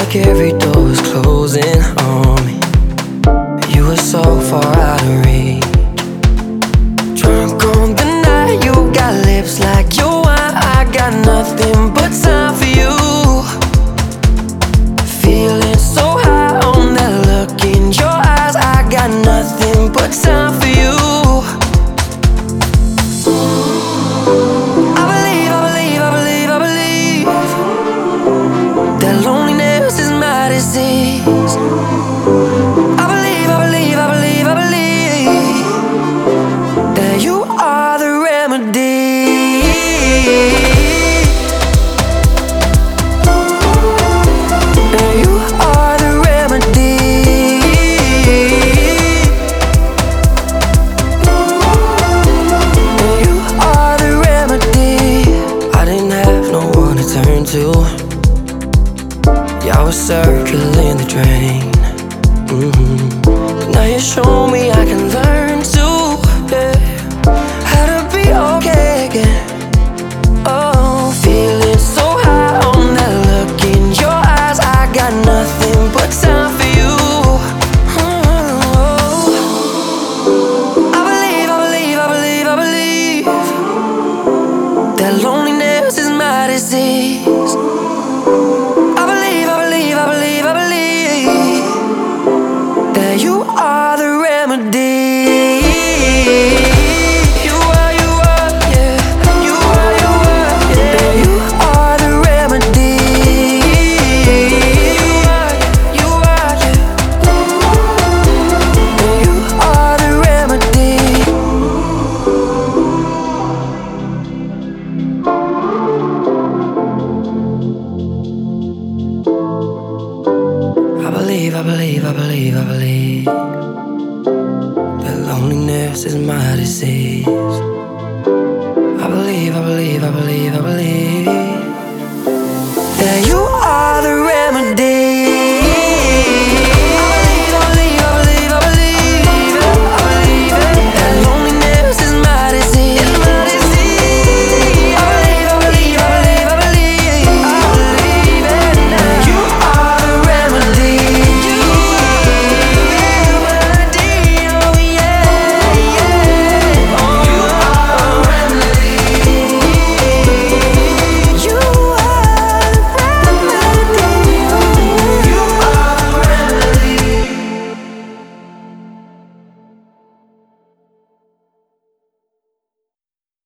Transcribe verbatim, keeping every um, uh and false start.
like every door was closing on me. You were so far out of reach. Drunk on the night, you got lips like your wine. I got nothing but time for you. Feeling so high on that look in your eyes. I got nothing but time for you. I believe, I believe, I believe, I believe that loneliness is my disease. I believe, I believe, I believe, I believe that you are the remedy. That you are the remedy. That you are the remedy. I didn't have no one to turn to. Yeah, I was circling the drain. Mm-hmm. But now you show me I can learn to, yeah, how to be okay again. Oh, feeling so high on that look in your eyes. I got nothing but time for you. Oh, I believe, I believe, I believe, I believe that loneliness is my disease. I believe, I believe, I believe, I believe that you are the remedy. You are, you are, yeah. You are, you are, yeah. That you are the remedy. You are, you are, yeah. That you are the remedy. I believe, I believe, I believe, I believe that loneliness is my disease. I believe, I believe, I believe, I believe